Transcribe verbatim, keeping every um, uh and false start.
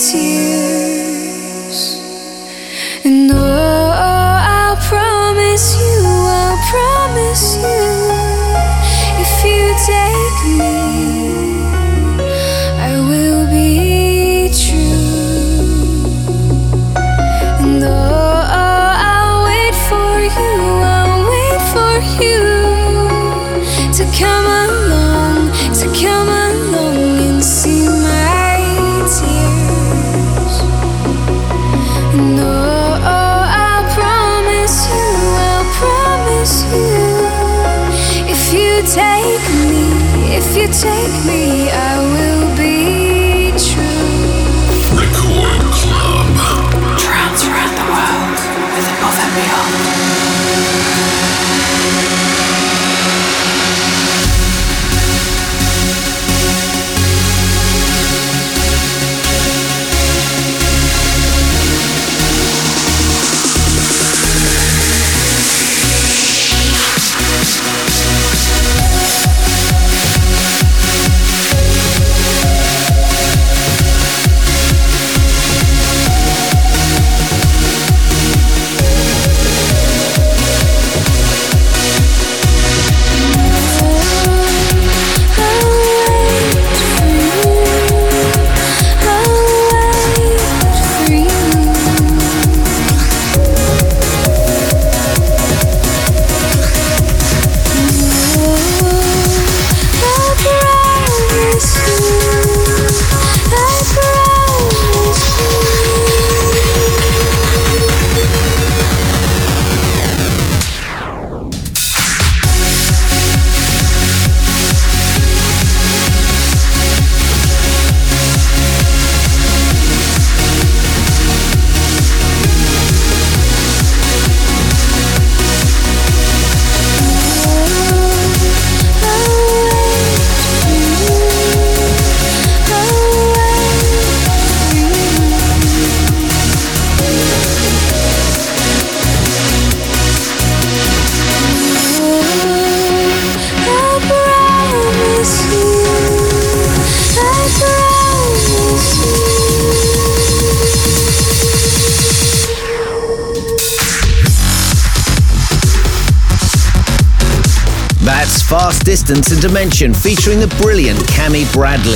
tears. And oh, I'll promise you, I'll promise you, if you take me, I will be true. And oh, I'll wait for you, I'll wait for you to come along, to come along and see my tears. And oh, I'll promise you, I'll promise you, if you take me, if you take me, I will be true. Record Club. Trance around the world with Above and Beyond. Fast Distance and Dimension featuring the brilliant Cami Bradley.